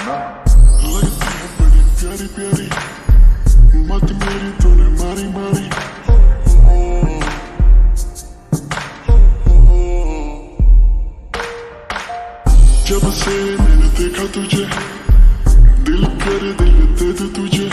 लगती है बड़ी प्यारी प्यारी, मत मेरी तूने मारी मारी। जब से मैंने देखा तुझे, दिल कर दिल दे दे तुझे।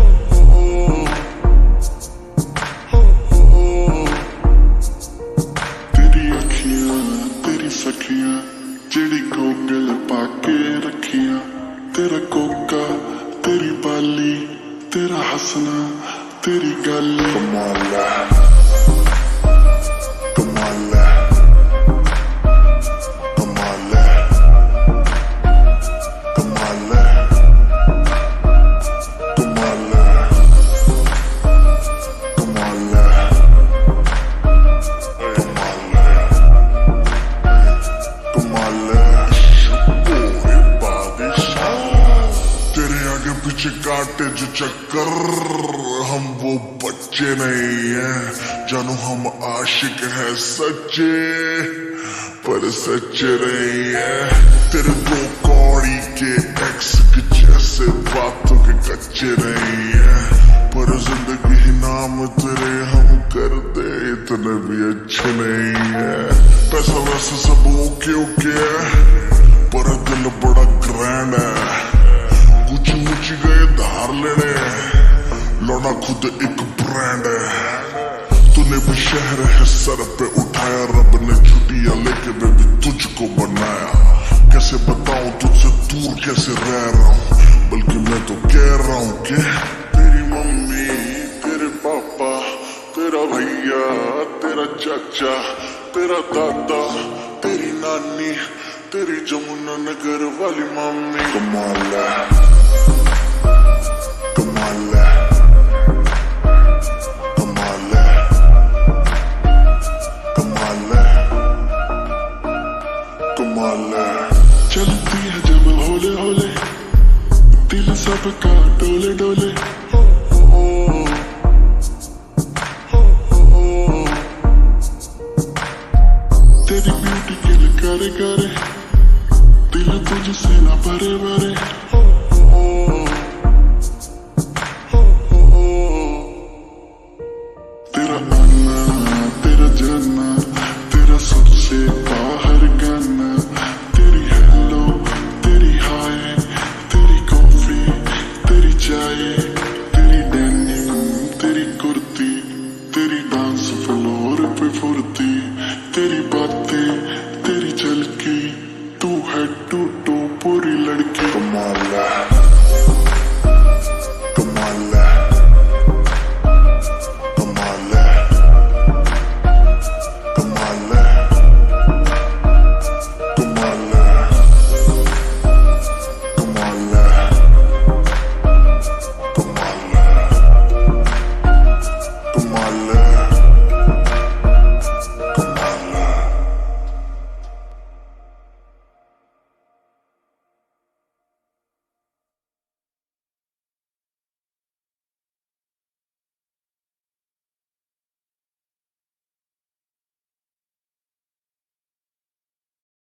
तेरी अखियां तेरी सखियां, चिड़ी गोगल पाके रखियां। तेरा कोका तेरी बाली, तेरा हंसना तेरी गाली। कमाल है, कमाल है, कमाल है, कमाल है, कमाल है, कमाल है, कमाल है, कमाल है। ओए बादशाह, तेरे आगे पीछे काटे जो चक्कर, हम वो बच्चे नहीं हैं। जानू हम आशिक हैं सच्चे, पर सच्चे नहीं हैं। तेरे दो कौड़ी के एक्स के जैसे बातों के कच्चे नहीं हैं। पर जिंदगी ही नाम तेरे हम कर दे इतने भी अच्छे नहीं हैं। पैसा वैसे सब ओके ओके है, पर दिल बड़ा ग्रैंड है। कुछ मुझ गए धार लेने, लौटा खुद एक ब्रांड है। तूने भी शहर है सर पे उठाया, रब ने छुट्टियां लेके बेबी तुझको बनाया। कैसे बताऊं तुझसे दूर कैसे रह रहा हूँ, बल्कि मैं तो कह रहा हूँ कि तेरी मम्मी तेरे पापा, तेरा भैया तेरा चाचा, तेरा दादा तेरी नानी, तेरी जमुना नगर वाली मम्मी। कमाल है।